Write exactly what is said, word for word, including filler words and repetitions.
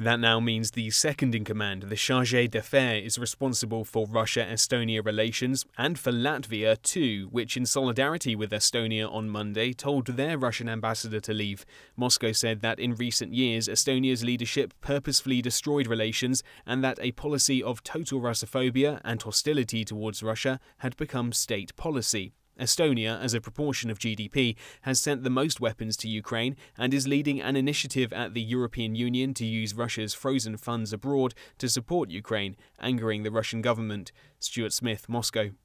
That now means the second-in-command, the chargé d'affaires, is responsible for Russia-Estonia relations and for Latvia too, which in solidarity with Estonia on Monday told their Russian ambassador to leave. Moscow said that in recent years Estonia's leadership purposefully destroyed relations and that a policy of total Russophobia and hostility towards Russia had become state policy. Estonia, as a proportion of G D P, has sent the most weapons to Ukraine and is leading an initiative at the European Union to use Russia's frozen funds abroad to support Ukraine, angering the Russian government. Stuart Smith, Moscow.